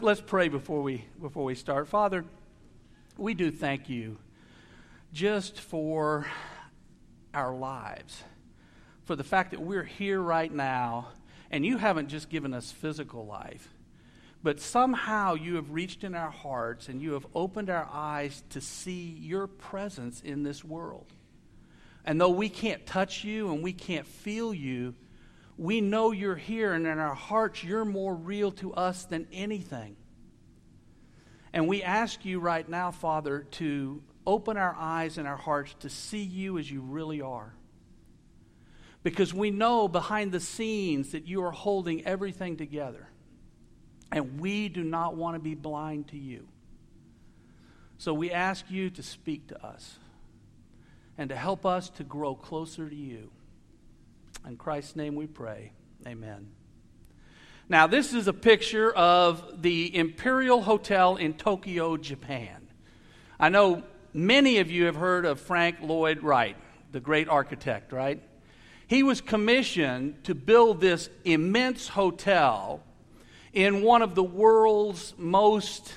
Let's pray before we start. Father, we do thank you just for our lives, for the fact that we're here right now, and you haven't just given us physical life, but somehow you have reached in our hearts and you have opened our eyes to see your presence in this world. And though we can't touch you and we can't feel you, we know you're here, and in our hearts you're more real to us than anything. And we ask you right now, Father, to open our eyes and our hearts to see you as you really are. Because we know behind the scenes that you are holding everything together. And we do not want to be blind to you. So we ask you to speak to us and to help us to grow closer to you. In Christ's name we pray. Amen. Now, this is a picture of the Imperial Hotel in Tokyo, Japan. I know many of you have heard of Frank Lloyd Wright, the great architect, right? He was commissioned to build this immense hotel in one of the world's most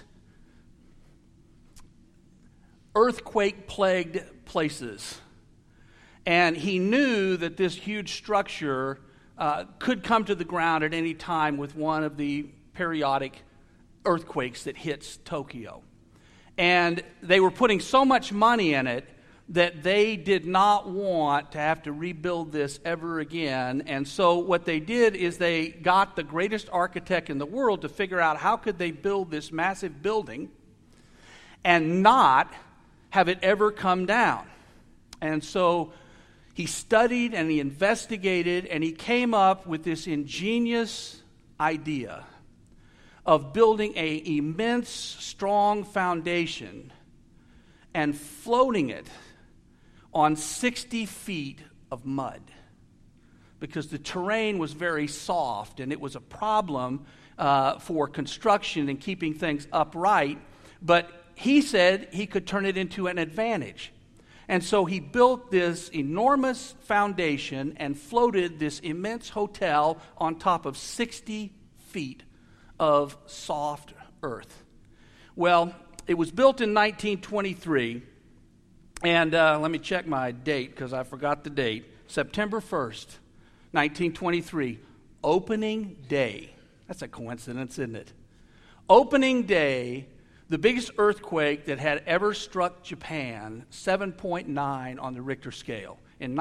earthquake-plagued places. And he knew that this huge structure could come to the ground at any time with one of the periodic earthquakes that hits Tokyo. And they were putting so much money in it that they did not want to have to rebuild this ever again. And so what they did is they got the greatest architect in the world to figure out how could they build this massive building and not have it ever come down. And so he studied and he investigated and he came up with this ingenious idea of building an immense, strong foundation and floating it on 60 feet of mud, because the terrain was very soft and it was a problem for construction and keeping things upright. But he said he could turn it into an advantage. And so he built this enormous foundation and floated this immense hotel on top of 60 feet of soft earth. Well, it was built in 1923, and let me check my date because I forgot the date. September 1st, 1923, opening day. That's a coincidence, isn't it? Opening day. The biggest earthquake that had ever struck Japan, 7.9 on the Richter scale. In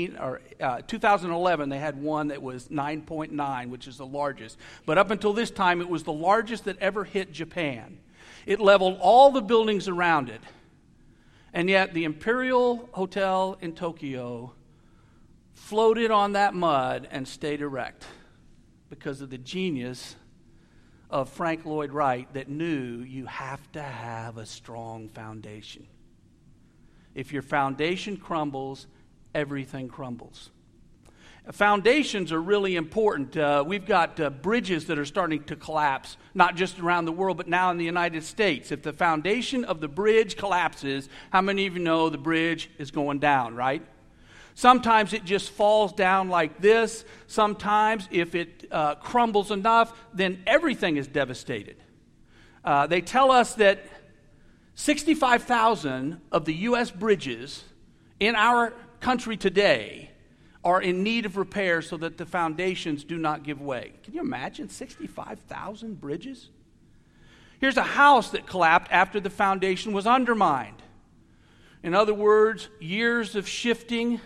2011, they had one that was 9.9, which is the largest. But up until this time, it was the largest that ever hit Japan. It leveled all the buildings around it. And yet, the Imperial Hotel in Tokyo floated on that mud and stayed erect because of the genius of Frank Lloyd Wright that knew you have to have a strong foundation. If your foundation crumbles, everything crumbles. Foundations are really important. We've got bridges that are starting to collapse, not just around the world, but now in the United States. If the foundation of the bridge collapses, how many of you know the bridge is going down, right? Sometimes it just falls down like this. Sometimes if it crumbles enough, then everything is devastated. They tell us that 65,000 of the U.S. bridges in our country today are in need of repair so that the foundations do not give way. Can you imagine 65,000 bridges? Here's a house that collapsed after the foundation was undermined. In other words, years of shifting,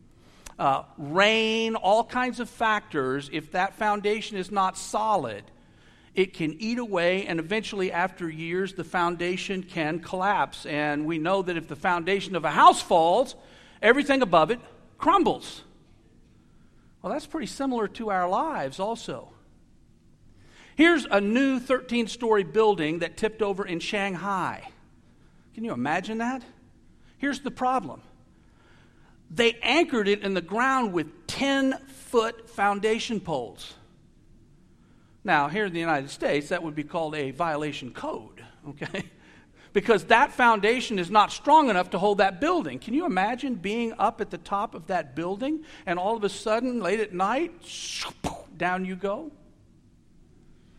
rain, all kinds of factors. If that foundation is not solid, it can eat away, and eventually after years the foundation can collapse. And we know that if the foundation of a house falls, everything above it crumbles. Well, that's pretty similar to our lives also. Here's a new 13-story building that tipped over in Shanghai. Can you imagine that? Here's the problem. They anchored it in the ground with 10-foot foundation poles. Now, here in the United States, that would be called a violation code, okay? Because that foundation is not strong enough to hold that building. Can you imagine being up at the top of that building and all of a sudden, late at night, down you go?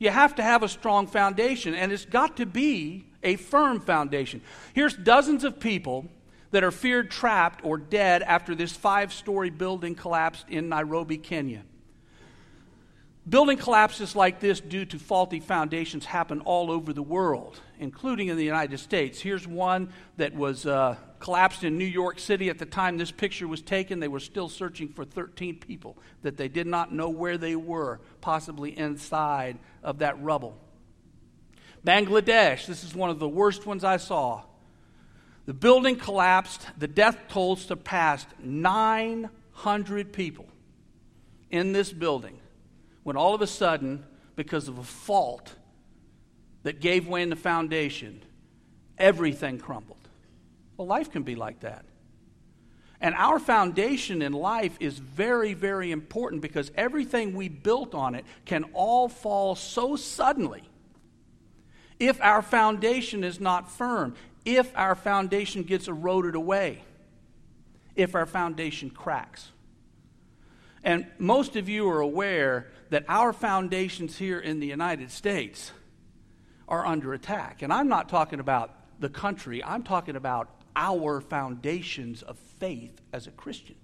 You have to have a strong foundation, and it's got to be a firm foundation. Here's dozens of people that are feared trapped or dead after this 5-story building collapsed in Nairobi, Kenya. Building collapses like this due to faulty foundations happen all over the world, including in the United States. Here's one that was collapsed in New York City at the time this picture was taken. They were still searching for 13 people that they did not know where they were, possibly inside of that rubble. Bangladesh, this is one of the worst ones I saw. The building collapsed. The death toll surpassed 900 people in this building, when all of a sudden, because of a fault that gave way in the foundation, everything crumbled. Well, life can be like that. And our foundation in life is very, very important, because everything we built on it can all fall so suddenly if our foundation is not firm, if our foundation gets eroded away, if our foundation cracks. And most of you are aware that our foundations here in the United States are under attack. And I'm not talking about the country. I'm talking about our foundations of faith as a Christian.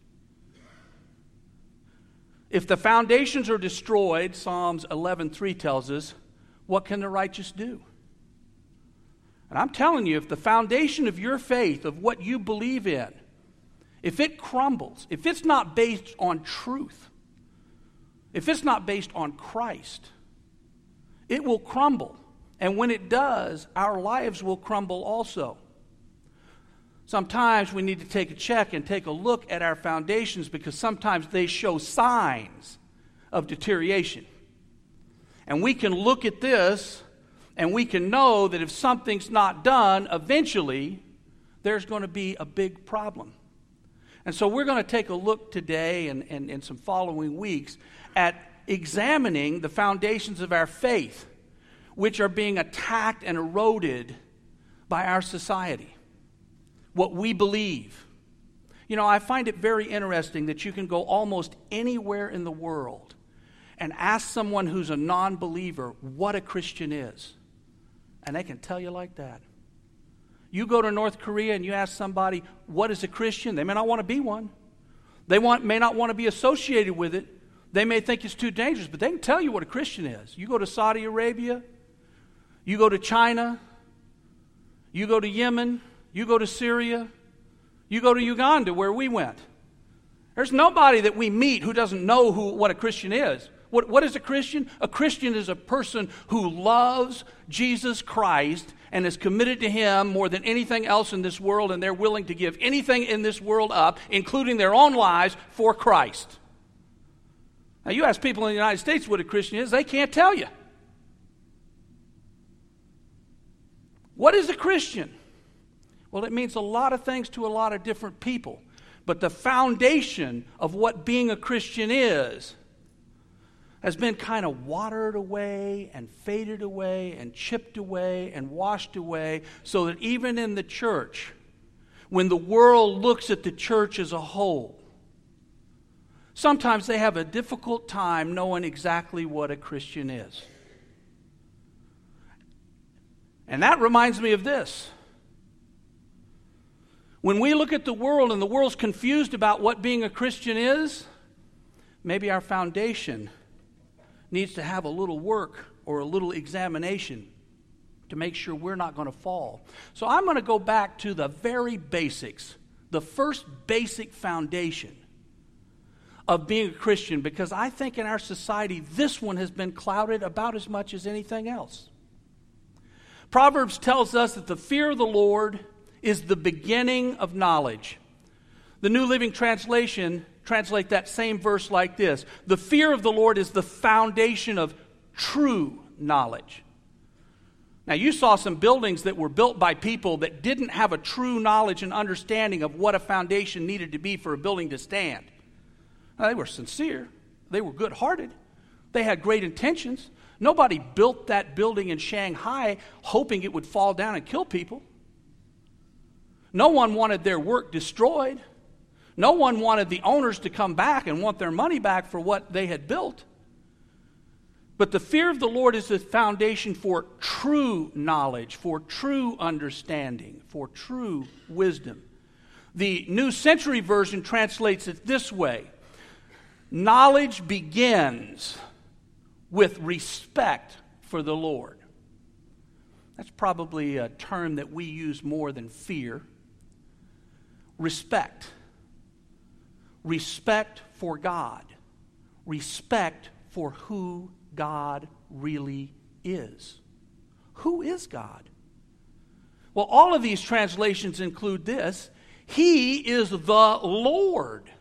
If the foundations are destroyed, Psalms 11:3 tells us, what can the righteous do? And I'm telling you, if the foundation of your faith, of what you believe in, if it crumbles, if it's not based on truth, if it's not based on Christ, it will crumble. And when it does, our lives will crumble also. Sometimes we need to take a check and take a look at our foundations, because sometimes they show signs of deterioration. And we can look at this and we can know that if something's not done, eventually there's going to be a big problem. And so we're going to take a look today and in some following weeks at examining the foundations of our faith, which are being attacked and eroded by our society. What we believe. You know, I find it very interesting that you can go almost anywhere in the world and ask someone who's a non-believer what a Christian is. And they can tell you like that. You go to North Korea and you ask somebody, what is a Christian? They may not want to be one. They may not want to be associated with it. They may think it's too dangerous, but they can tell you what a Christian is. You go to Saudi Arabia, you go to China, you go to Yemen, you go to Syria, you go to Uganda, where we went. There's nobody that we meet who doesn't know what a Christian is. What is a Christian? A Christian is a person who loves Jesus Christ and is committed to Him more than anything else in this world, and they're willing to give anything in this world up, including their own lives, for Christ. Now, you ask people in the United States what a Christian is, they can't tell you. What is a Christian? Well, it means a lot of things to a lot of different people. But the foundation of what being a Christian is has been kind of watered away and faded away and chipped away and washed away, so that even in the church, when the world looks at the church as a whole, sometimes they have a difficult time knowing exactly what a Christian is. And that reminds me of this. When we look at the world and the world's confused about what being a Christian is, maybe our foundation needs to have a little work or a little examination to make sure we're not going to fall. So I'm going to go back to the very basics, the first basic foundation of being a Christian, because I think in our society this one has been clouded about as much as anything else. Proverbs tells us that the fear of the Lord is the beginning of knowledge. The New Living Translation translate that same verse like this: the fear of the Lord is the foundation of true knowledge. Now, you saw some buildings that were built by people that didn't have a true knowledge and understanding of what a foundation needed to be for a building to stand. Now, they were sincere. They were good-hearted. They had great intentions. Nobody built that building in Shanghai hoping it would fall down and kill people. No one wanted their work destroyed. No one wanted the owners to come back and want their money back for what they had built. But the fear of the Lord is the foundation for true knowledge, for true understanding, for true wisdom. The New Century Version translates it this way: knowledge begins with respect for the Lord. That's probably a term that we use more than fear. Respect. Respect for God. Respect for who God really is. Who is God? Well, all of these translations include this: He is the Lord.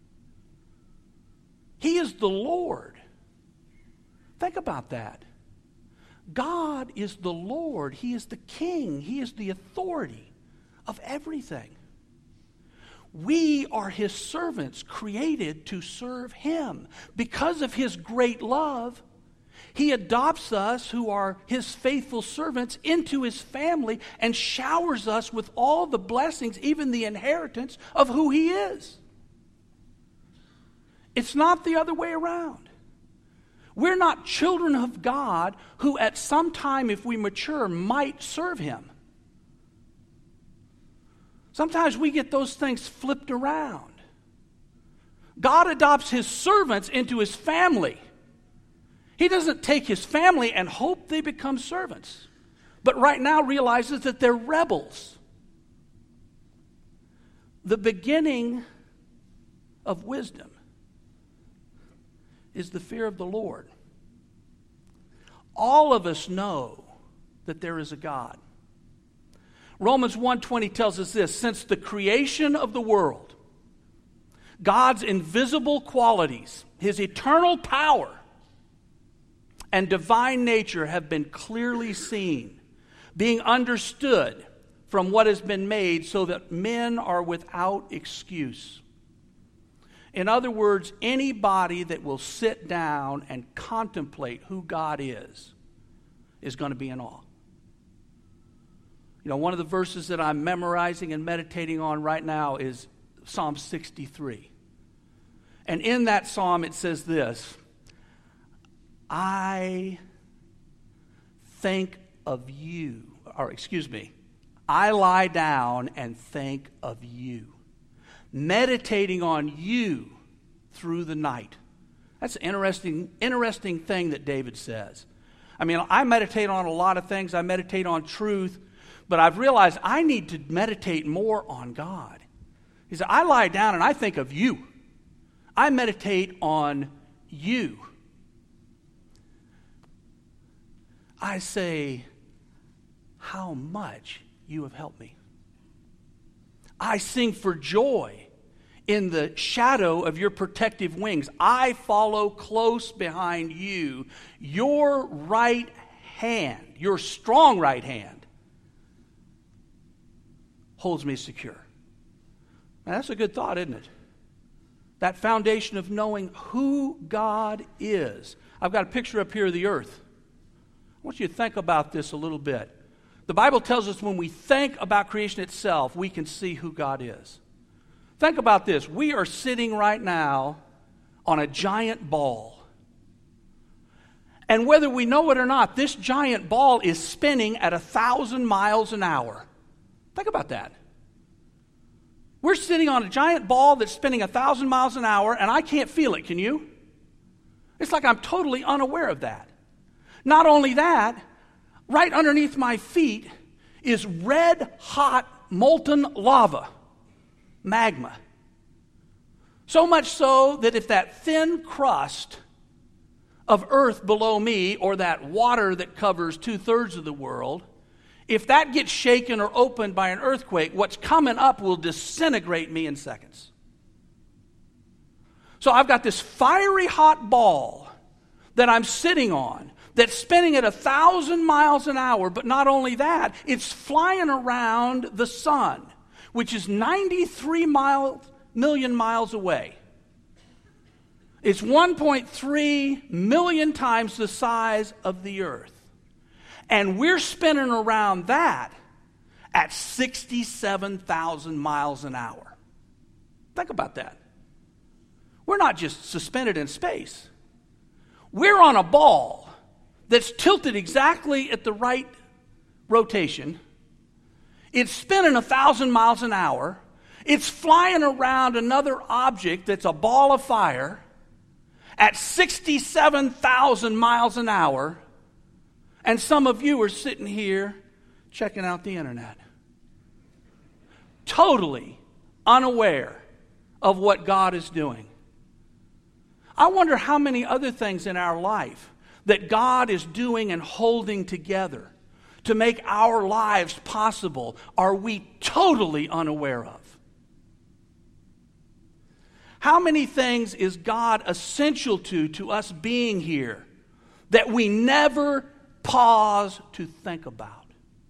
He is the Lord. Think about that. God is the Lord. He is the King. He is the authority of everything. We are His servants, created to serve Him. Because of His great love, He adopts us, who are His faithful servants, into His family and showers us with all the blessings, even the inheritance of who He is. It's not the other way around. We're not children of God who at some time, if we mature, might serve Him. Sometimes we get those things flipped around. God adopts His servants into His family. He doesn't take His family and hope they become servants, but right now realizes that they're rebels. The beginning of wisdom is the fear of the Lord. All of us know that there is a God. Romans 1:20 tells us this: since the creation of the world, God's invisible qualities, His eternal power, and divine nature have been clearly seen, being understood from what has been made, so that men are without excuse. In other words, anybody that will sit down and contemplate who God is going to be in awe. You know, one of the verses that I'm memorizing and meditating on right now is Psalm 63. And in that psalm it says this: I think of you, I lie down and think of you, meditating on you through the night. That's an interesting thing that David says. I mean, I meditate on a lot of things. I meditate on truth, but I've realized I need to meditate more on God. He said, I lie down and I think of you. I meditate on you. I say, how much you have helped me. I sing for joy in the shadow of your protective wings. I follow close behind you. Your right hand, your strong right hand, holds me secure. Now, that's a good thought, isn't it? That foundation of knowing who God is. I've got a picture up here of the earth. I want you to think about this a little bit. The Bible tells us when we think about creation itself, we can see who God is. Think about this. We are sitting right now on a giant ball. And whether we know it or not, this giant ball is spinning at 1,000 miles an hour. Think about that. We're sitting on a giant ball that's spinning 1,000 miles an hour, and I can't feel it, can you? It's like I'm totally unaware of that. Not only that, right underneath my feet is red-hot molten lava, magma. So much so that if that thin crust of earth below me, or that water that covers 2/3 of the world, if that gets shaken or opened by an earthquake, what's coming up will disintegrate me in seconds. So I've got this fiery hot ball that I'm sitting on that's spinning at 1,000 miles an hour, but not only that, it's flying around the sun, which is 93 million miles away. It's 1.3 million times the size of the earth. And we're spinning around that at 67,000 miles an hour. Think about that. We're not just suspended in space. We're on a ball that's tilted exactly at the right rotation. It's spinning 1,000 miles an hour. It's flying around another object that's a ball of fire at 67,000 miles an hour. And some of you are sitting here checking out the internet, totally unaware of what God is doing. I wonder how many other things in our life that God is doing and holding together to make our lives possible are we totally unaware of. How many things is God essential to us being here that we never pause to think about?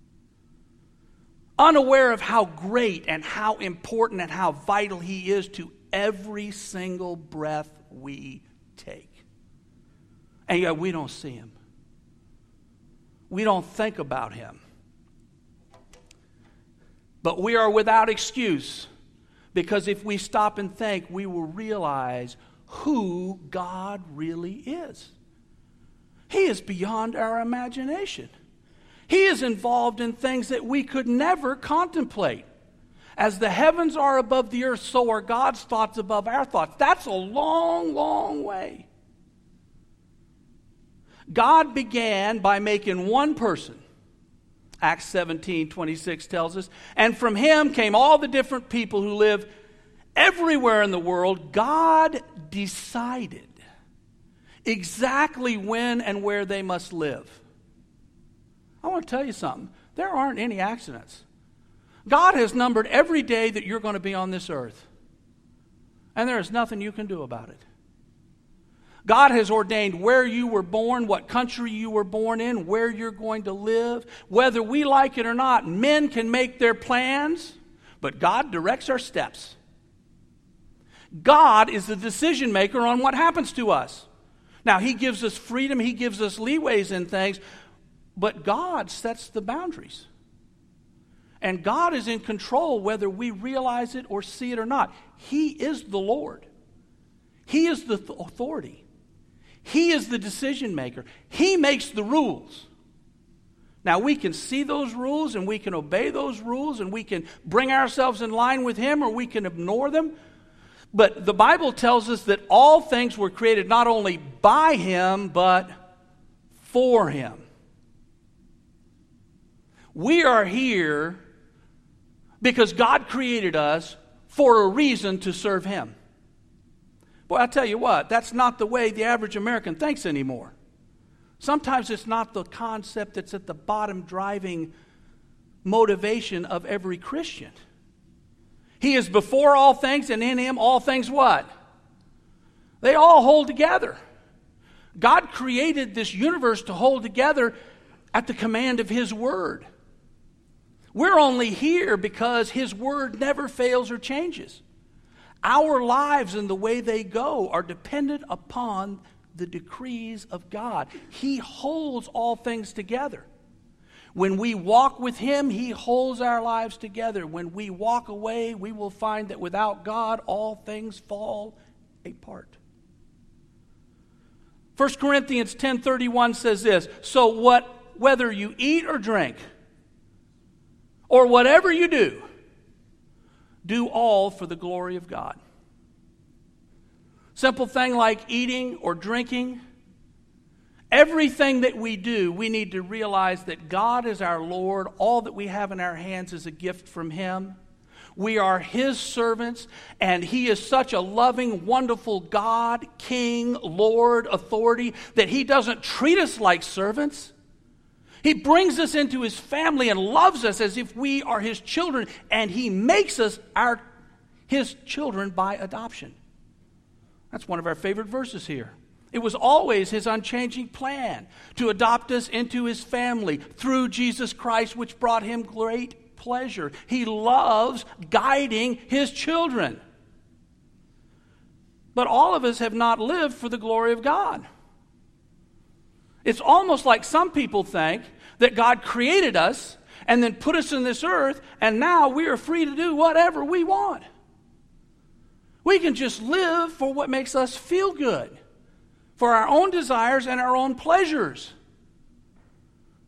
Unaware of how great and how important and how vital He is to every single breath we take. And yet we don't see Him. We don't think about Him. But we are without excuse, because if we stop and think, we will realize who God really is. He is beyond our imagination. He is involved in things that we could never contemplate. As the heavens are above the earth, so are God's thoughts above our thoughts. That's a long, long way. God began by making one person. Acts 17:26 tells us, and from Him came all the different people who live everywhere in the world. God decided exactly when and where they must live. I want to tell you something. There aren't any accidents. God has numbered every day that you're going to be on this earth. And there is nothing you can do about it. God has ordained where you were born, what country you were born in, where you're going to live. Whether we like it or not, men can make their plans, but God directs our steps. God is the decision maker on what happens to us. Now, He gives us freedom, He gives us leeways in things, but God sets the boundaries. And God is in control whether we realize it or see it or not. He is the Lord. He is the authority. He is the decision maker. He makes the rules. Now, we can see those rules and we can obey those rules and we can bring ourselves in line with Him, or we can ignore them. But the Bible tells us that all things were created not only by Him, but for Him. We are here because God created us for a reason to serve Him. Boy, I'll tell you what, that's not the way the average American thinks anymore. Sometimes it's not the concept that's at the bottom driving motivation of every Christian. He is before all things, and in Him all things what? They all hold together. God created this universe to hold together at the command of His Word. We're only here because His Word never fails or changes. Our lives and the way they go are dependent upon the decrees of God. He holds all things together. When we walk with Him, He holds our lives together. When we walk away, we will find that without God, all things fall apart. 1 Corinthians 10:31 says this, so whether you eat or drink, or whatever you do all for the glory of God. Simple thing like eating or drinking. Everything that we do, we need to realize that God is our Lord. All that we have in our hands is a gift from Him. We are His servants, and He is such a loving, wonderful God, King, Lord, authority, that He doesn't treat us like servants. He brings us into His family and loves us as if we are His children, and He makes us His children by adoption. That's one of our favorite verses here. It was always His unchanging plan to adopt us into His family through Jesus Christ, which brought Him great pleasure. He loves guiding His children. But all of us have not lived for the glory of God. It's almost like some people think that God created us and then put us in this earth, and now we are free to do whatever we want. We can just live for what makes us feel good, for our own desires and our own pleasures.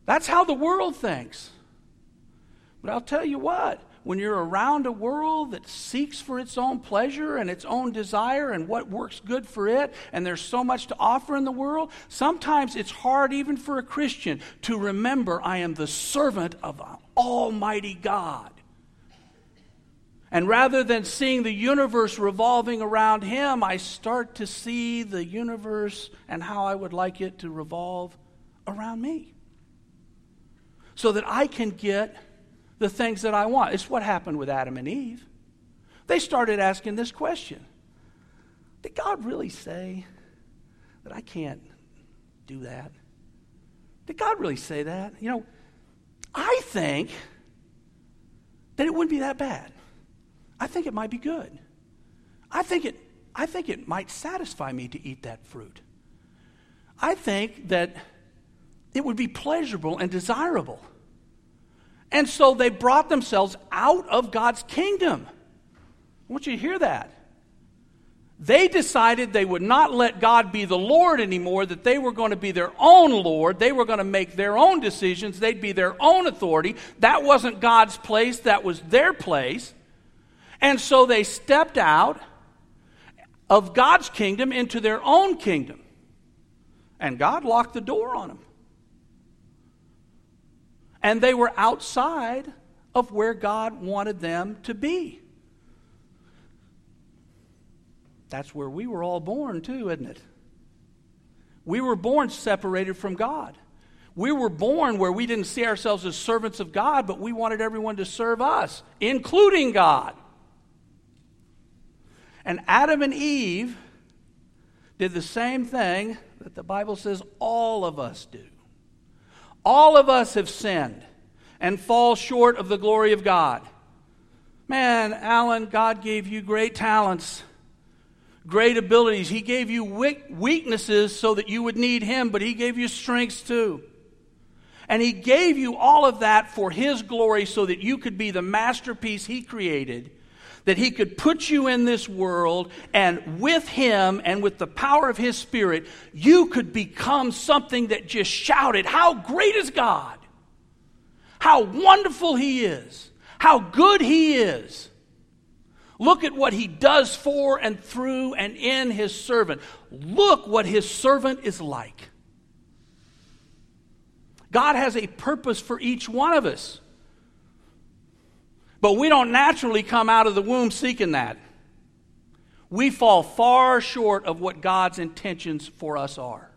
That's how the world thinks. But I'll tell you what, when you're around a world that seeks for its own pleasure and its own desire and what works good for it, and there's so much to offer in the world, sometimes it's hard even for a Christian to remember I am the servant of Almighty God. And rather than seeing the universe revolving around Him, I start to see the universe and how I would like it to revolve around me, so that I can get the things that I want. It's what happened with Adam and Eve. They started asking this question: did God really say that I can't do that? Did God really say that? You know, I think that it wouldn't be that bad. I think it might be good. I think it might satisfy me to eat that fruit. I think that it would be pleasurable and desirable. And so they brought themselves out of God's kingdom. I want you to hear that. They decided they would not let God be the Lord anymore, that they were going to be their own Lord. They were going to make their own decisions. They'd be their own authority. That wasn't God's place. That was their place. And so they stepped out of God's kingdom into their own kingdom. And God locked the door on them. And they were outside of where God wanted them to be. That's where we were all born too, isn't it? We were born separated from God. We were born where we didn't see ourselves as servants of God, but we wanted everyone to serve us, including God. And Adam and Eve did the same thing that the Bible says all of us do. All of us have sinned and fall short of the glory of God. Man, Alan, God gave you great talents, great abilities. He gave you weaknesses so that you would need Him, but He gave you strengths too. And He gave you all of that for His glory so that you could be the masterpiece He created, that He could put you in this world, and with Him and with the power of His Spirit, you could become something that just shouted, how great is God? How wonderful He is. How good He is. Look at what He does for and through and in His servant. Look what His servant is like. God has a purpose for each one of us. But we don't naturally come out of the womb seeking that. We fall far short of what God's intentions for us are.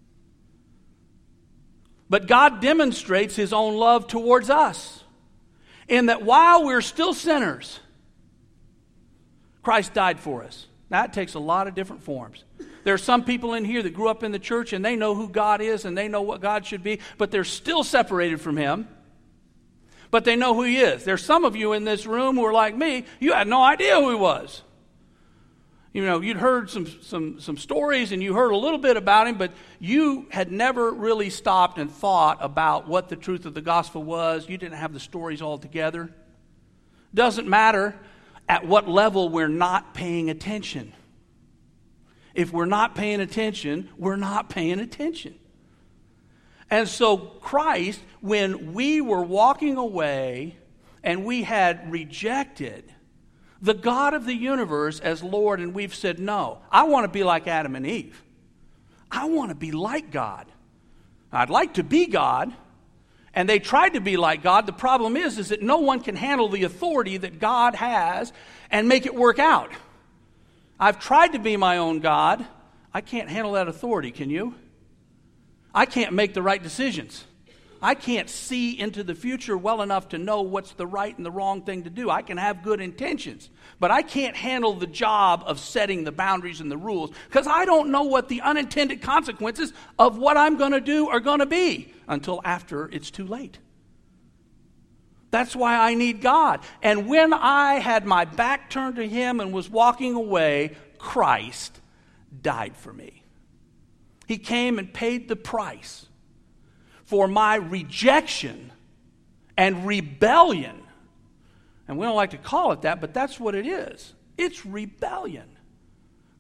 But God demonstrates His own love towards us in that while we're still sinners, Christ died for us. That takes a lot of different forms. There are some people in here that grew up in the church and they know who God is and they know what God should be, but they're still separated from Him. But they know who He is. There's some of you in this room who are like me. You had no idea who He was. You know, you'd heard some stories and you heard a little bit about Him, but you had never really stopped and thought about what the truth of the gospel was. You didn't have the stories all together. Doesn't matter at what level we're not paying attention. If we're not paying attention, we're not paying attention. And so Christ, when we were walking away and we had rejected the God of the universe as Lord, and we've said, no, I want to be like Adam and Eve. I want to be like God. I'd like to be God. And they tried to be like God. The problem is that no one can handle the authority that God has and make it work out. I've tried to be my own God. I can't handle that authority, can you? I can't make the right decisions. I can't see into the future well enough to know what's the right and the wrong thing to do. I can have good intentions, but I can't handle the job of setting the boundaries and the rules because I don't know what the unintended consequences of what I'm going to do are going to be until after it's too late. That's why I need God. And when I had my back turned to Him and was walking away, Christ died for me. He came and paid the price for my rejection and rebellion. And we don't like to call it that, but that's what it is. It's rebellion.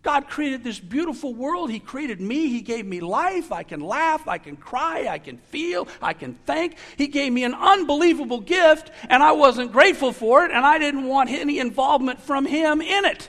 God created this beautiful world. He created me. He gave me life. I can laugh. I can cry. I can feel. I can think. He gave me an unbelievable gift, and I wasn't grateful for it, and I didn't want any involvement from Him in it.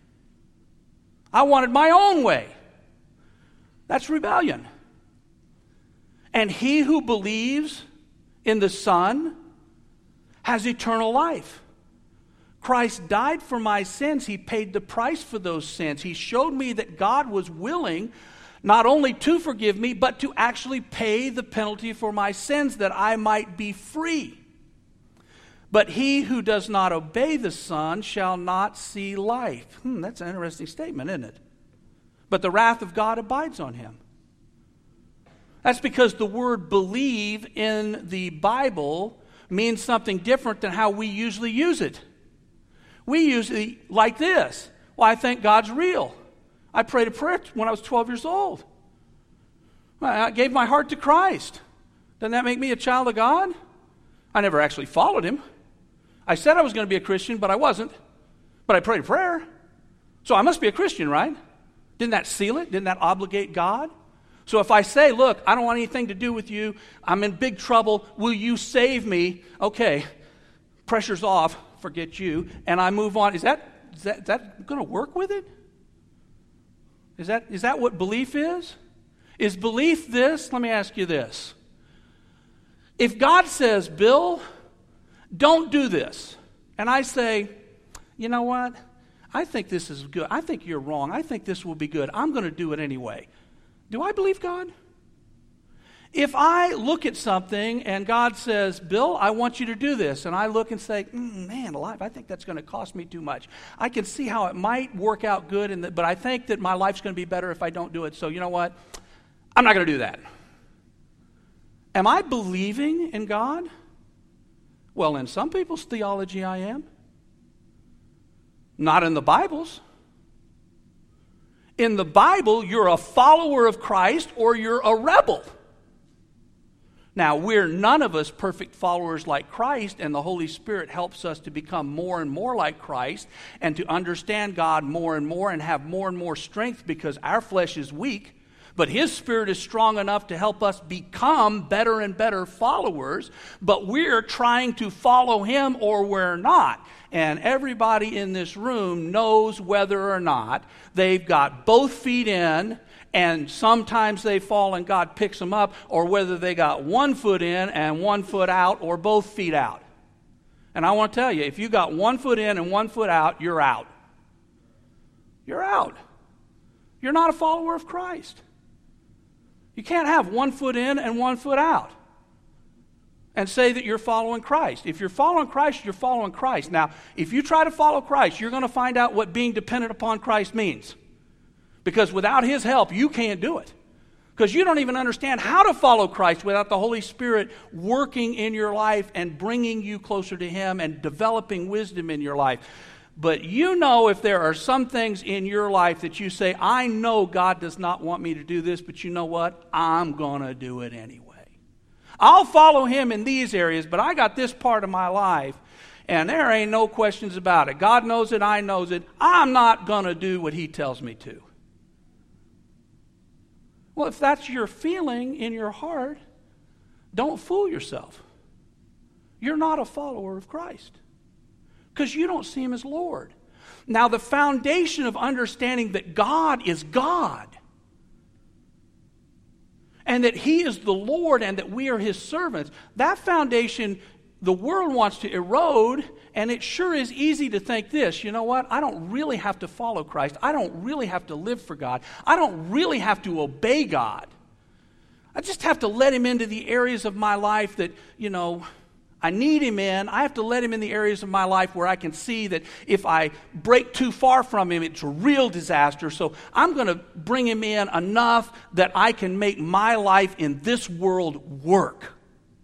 I wanted my own way. That's rebellion. And he who believes in the Son has eternal life. Christ died for my sins. He paid the price for those sins. He showed me that God was willing not only to forgive me, but to actually pay the penalty for my sins that I might be free. But he who does not obey the Son shall not see life. That's an interesting statement, isn't it? But the wrath of God abides on him. That's because the word believe in the Bible means something different than how we usually use it. We usually like this. Well, I think God's real. I prayed a prayer when I was 12 years old. I gave my heart to Christ. Doesn't that make me a child of God? I never actually followed Him. I said I was going to be a Christian, but I wasn't. But I prayed a prayer. So I must be a Christian, right? Didn't that seal it? Didn't that obligate God? So if I say, look, I don't want anything to do with you. I'm in big trouble. Will you save me? Okay, pressure's off. Forget you. And I move on. Is that going to work with it? Is that what belief is? Is belief this? Let me ask you this. If God says, Bill, don't do this, and I say, you know what? I think this is good. I think you're wrong. I think this will be good. I'm going to do it anyway. Do I believe God? If I look at something and God says, Bill, I want you to do this, and I look and say, man alive, I think that's going to cost me too much. I can see how it might work out good, but I think that my life's going to be better if I don't do it. So you know what? I'm not going to do that. Am I believing in God? Well, in some people's theology, I am. Not in the Bible's. In the Bible, you're a follower of Christ or you're a rebel. Now, we're none of us perfect followers like Christ, and the Holy Spirit helps us to become more and more like Christ and to understand God more and have more and more strength because our flesh is weak, but His Spirit is strong enough to help us become better and better followers, but we're trying to follow Him or we're not. And everybody in this room knows whether or not they've got both feet in, and sometimes they fall and God picks them up, or whether they got 1 foot in and 1 foot out, or both feet out. And I want to tell you, if you got 1 foot in and 1 foot out, you're out. You're out. You're not a follower of Christ. You can't have 1 foot in and 1 foot out and say that you're following Christ. If you're following Christ, you're following Christ. Now, if you try to follow Christ, you're going to find out what being dependent upon Christ means. Because without His help, you can't do it. Because you don't even understand how to follow Christ without the Holy Spirit working in your life and bringing you closer to Him and developing wisdom in your life. But you know if there are some things in your life that you say, I know God does not want me to do this, but you know what? I'm going to do it anyway. I'll follow Him in these areas, but I got this part of my life, and there ain't no questions about it. God knows it, I knows it. I'm not going to do what He tells me to. Well, if that's your feeling in your heart, don't fool yourself. You're not a follower of Christ because you don't see Him as Lord. Now, the foundation of understanding that God is God and that He is the Lord and that we are His servants, that foundation the world wants to erode, and it sure is easy to think this, you know what, I don't really have to follow Christ. I don't really have to live for God. I don't really have to obey God. I just have to let Him into the areas of my life that, you know, I need Him in. I have to let Him in the areas of my life where I can see that if I break too far from Him, it's a real disaster. So I'm going to bring Him in enough that I can make my life in this world work.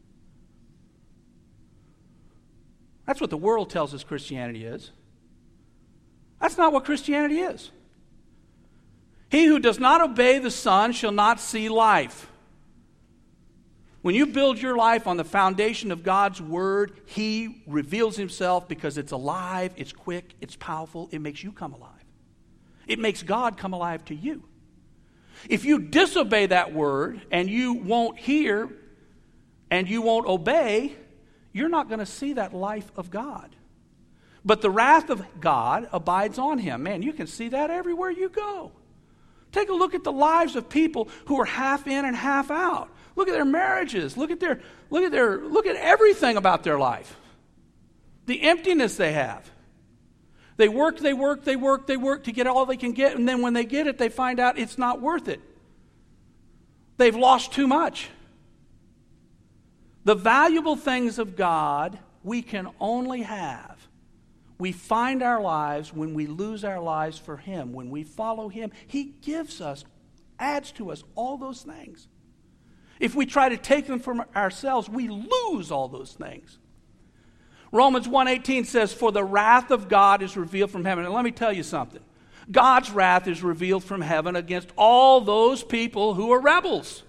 That's what the world tells us Christianity is. That's not what Christianity is. He who does not obey the Son shall not see life. When you build your life on the foundation of God's Word, He reveals Himself because it's alive, it's quick, it's powerful, it makes you come alive. It makes God come alive to you. If you disobey that word and you won't hear and you won't obey, you're not going to see that life of God. But the wrath of God abides on him. Man, you can see that everywhere you go. Take a look at the lives of people who are half in and half out. Look at their marriages. Look at everything about their life. The emptiness they have. They work to get all they can get, and then when they get it, they find out it's not worth it. They've lost too much. The valuable things of God we can only have. We find our lives when we lose our lives for Him. When we follow Him, He gives us, adds to us all those things. If we try to take them from ourselves, we lose all those things. Romans 1:18 says, "For the wrath of God is revealed from heaven." And let me tell you something. God's wrath is revealed from heaven against all those people who are rebels.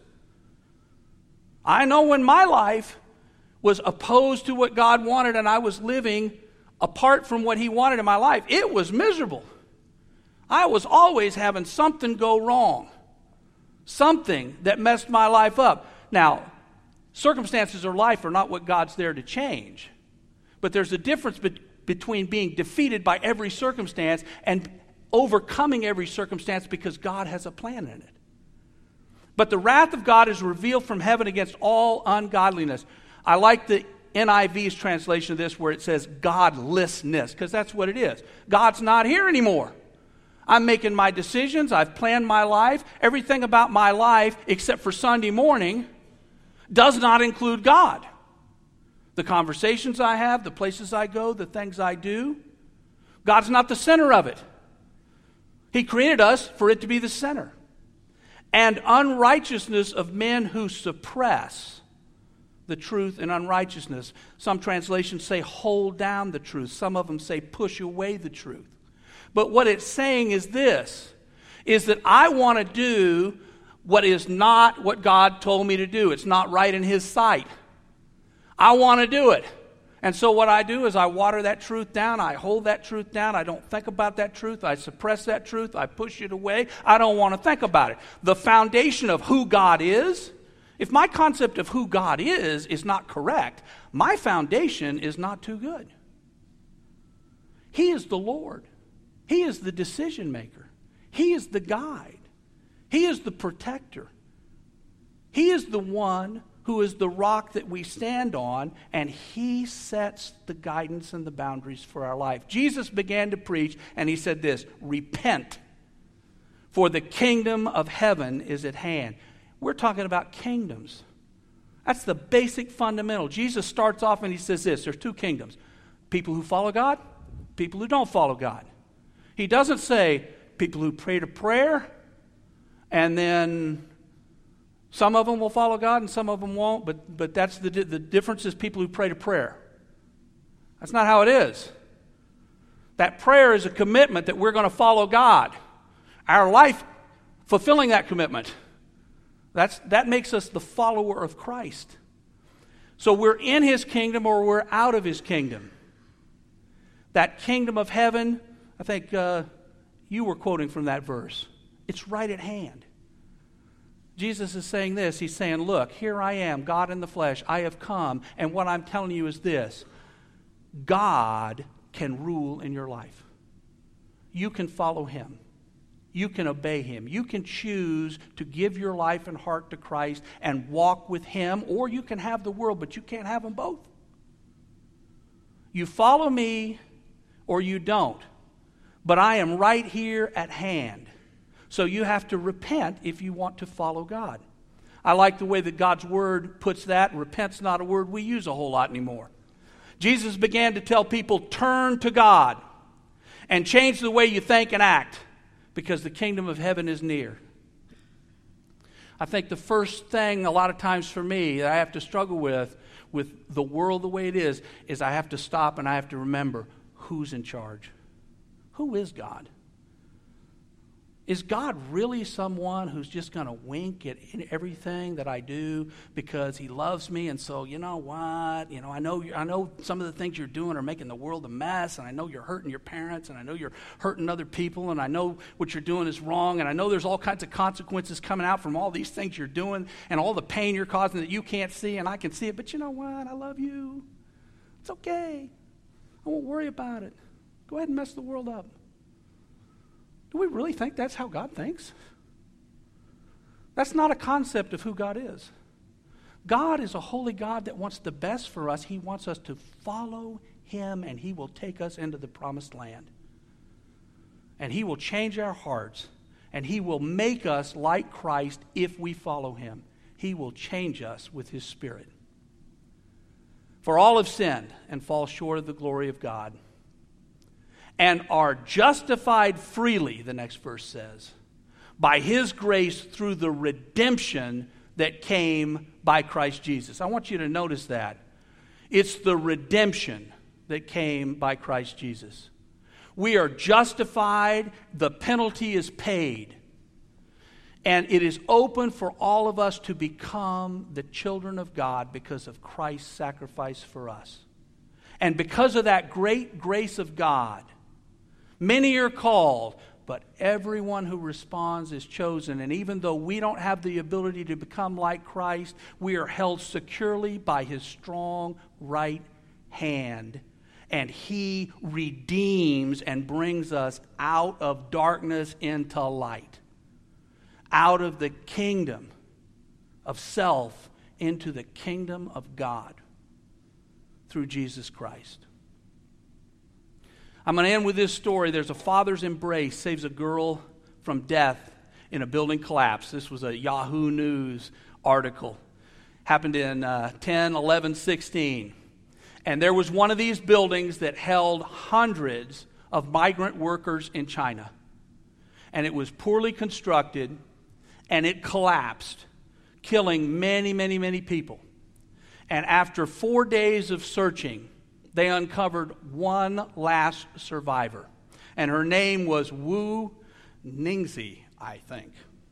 I know when my life was opposed to what God wanted and I was living apart from what He wanted in my life, it was miserable. I was always having something go wrong. Something that messed my life up. Now, circumstances of life are not what God's there to change. But there's a difference between being defeated by every circumstance and overcoming every circumstance because God has a plan in it. But the wrath of God is revealed from heaven against all ungodliness. I like the NIV's translation of this where it says godlessness, because that's what it is. God's not here anymore. I'm making my decisions. I've planned my life. Everything about my life, except for Sunday morning, does not include God. The conversations I have, the places I go, the things I do, God's not the center of it. He created us for it to be the center. And unrighteousness of men who suppress the truth in unrighteousness. Some translations say hold down the truth. Some of them say push away the truth. But what it's saying is this, is that I want to do what is not what God told me to do. It's not right in His sight. I want to do it. And so what I do is I water that truth down. I hold that truth down. I don't think about that truth. I suppress that truth. I push it away. I don't want to think about it. The foundation of who God is, if my concept of who God is not correct, my foundation is not too good. He is the Lord. He is the decision maker. He is the guide. He is the protector. He is the one who is the rock that we stand on, and He sets the guidance and the boundaries for our life. Jesus began to preach, and He said this, repent, for the kingdom of heaven is at hand. We're talking about kingdoms. That's the basic fundamental. Jesus starts off and He says this, there's two kingdoms. People who follow God, people who don't follow God. He doesn't say people who pray to prayer, and then some of them will follow God and some of them won't, but that's the difference is people who pray to prayer. That's not how it is. That prayer is a commitment that we're going to follow God. Our life fulfilling that commitment. That makes us the follower of Christ. So we're in His kingdom or we're out of His kingdom. That kingdom of heaven, I think you were quoting from that verse. It's right at hand. Jesus is saying this. He's saying, look, here I am, God in the flesh. I have come, and what I'm telling you is this. God can rule in your life. You can follow Him. You can obey Him. You can choose to give your life and heart to Christ and walk with Him, or you can have the world, but you can't have them both. You follow me or you don't, but I am right here at hand. So you have to repent if you want to follow God. I like the way that God's Word puts that. Repent's not a word we use a whole lot anymore. Jesus began to tell people, turn to God and change the way you think and act because the kingdom of heaven is near. I think the first thing a lot of times for me that I have to struggle with the world the way it is I have to stop and I have to remember who's in charge. Who is God? Is God really someone who's just going to wink at everything that I do because he loves me? And so, you know what? You know, I know some of the things you're doing are making the world a mess, and I know you're hurting your parents, and I know you're hurting other people, and I know what you're doing is wrong, and I know there's all kinds of consequences coming out from all these things you're doing and all the pain you're causing that you can't see, and I can see it. But you know what? I love you. It's okay. I won't worry about it. Go ahead and mess the world up. Do we really think that's how God thinks? That's not a concept of who God is. God is a holy God that wants the best for us. He wants us to follow him, and he will take us into the promised land. And he will change our hearts, and he will make us like Christ if we follow him. He will change us with his Spirit. For all have sinned and fall short of the glory of God, and are justified freely, the next verse says, by his grace through the redemption that came by Christ Jesus. I want you to notice that. It's the redemption that came by Christ Jesus. We are justified, the penalty is paid, and it is open for all of us to become the children of God because of Christ's sacrifice for us. And because of that great grace of God, many are called, but everyone who responds is chosen. And even though we don't have the ability to become like Christ, we are held securely by his strong right hand. And he redeems and brings us out of darkness into light, out of the kingdom of self into the kingdom of God through Jesus Christ. I'm going to end with this story. There's a father's embrace saves a girl from death in a building collapse. This was a Yahoo News article. Happened in 10, 11, 16. And there was one of these buildings that held hundreds of migrant workers in China. And it was poorly constructed, and it collapsed, killing many, many, many people. And after 4 days of searching, they uncovered one last survivor. And her name was Wu Ningxi, I think.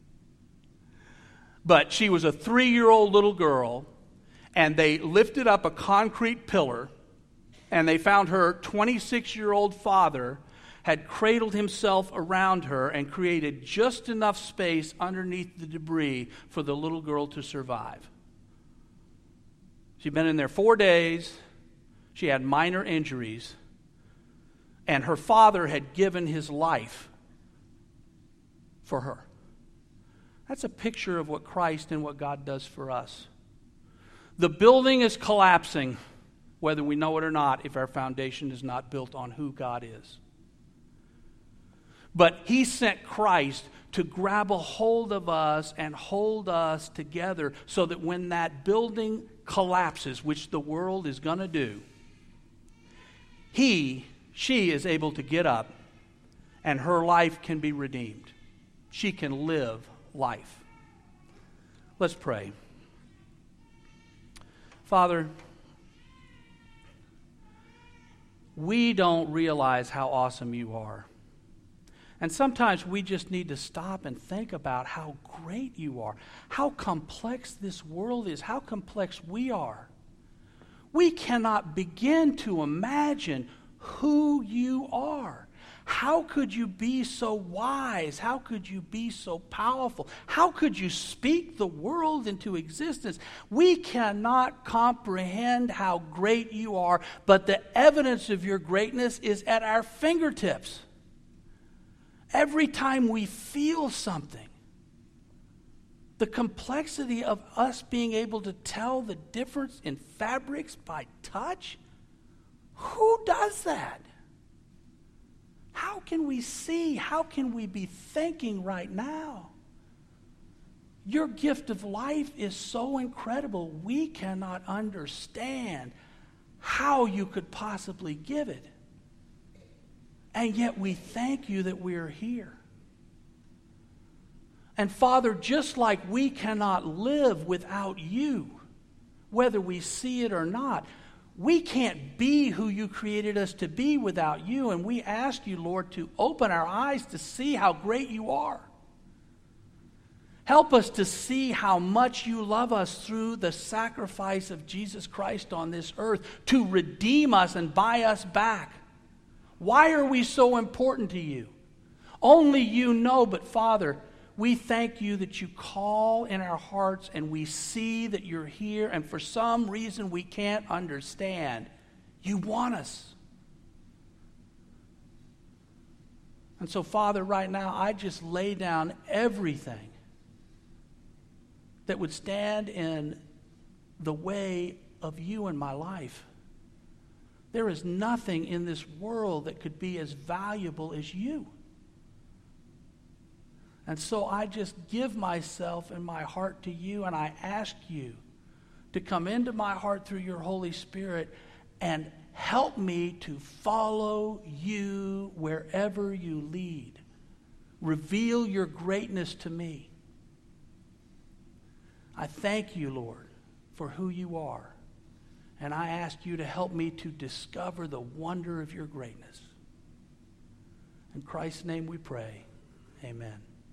But she was a 3-year-old little girl, and they lifted up a concrete pillar, and they found her 26-year-old father had cradled himself around her and created just enough space underneath the debris for the little girl to survive. She'd been in there 4 days. She had minor injuries, and her father had given his life for her. That's a picture of what Christ and what God does for us. The building is collapsing, whether we know it or not, if our foundation is not built on who God is. But he sent Christ to grab a hold of us and hold us together so that when that building collapses, which the world is going to do, she is able to get up, and her life can be redeemed. She can live life. Let's pray. Father, we don't realize how awesome you are. And sometimes we just need to stop and think about how great you are, how complex this world is, how complex we are. We cannot begin to imagine who you are. How could you be so wise? How could you be so powerful? How could you speak the world into existence? We cannot comprehend how great you are, but the evidence of your greatness is at our fingertips. Every time we feel something, the complexity of us being able to tell the difference in fabrics by touch, who does that? How can we see? How can we be thinking right now? Your gift of life is so incredible, we cannot understand how you could possibly give it. And yet we thank you that we're here. And Father, just like we cannot live without you, whether we see it or not, We can't be who you created us to be without you, and we ask you, Lord, to open our eyes to see how great you are. Help us to see how much you love us through the sacrifice of Jesus Christ on this earth to redeem us and buy us back. Why are we so important to you? Only you know, but Father, we thank you that you call in our hearts and we see that you're here, and for some reason we can't understand, you want us. And so, Father, right now I just lay down everything that would stand in the way of you in my life. There is nothing in this world that could be as valuable as you. And so I just give myself and my heart to you, and I ask you to come into my heart through your Holy Spirit and help me to follow you wherever you lead. Reveal your greatness to me. I thank you, Lord, for who you are. And I ask you to help me to discover the wonder of your greatness. In Christ's name we pray. Amen.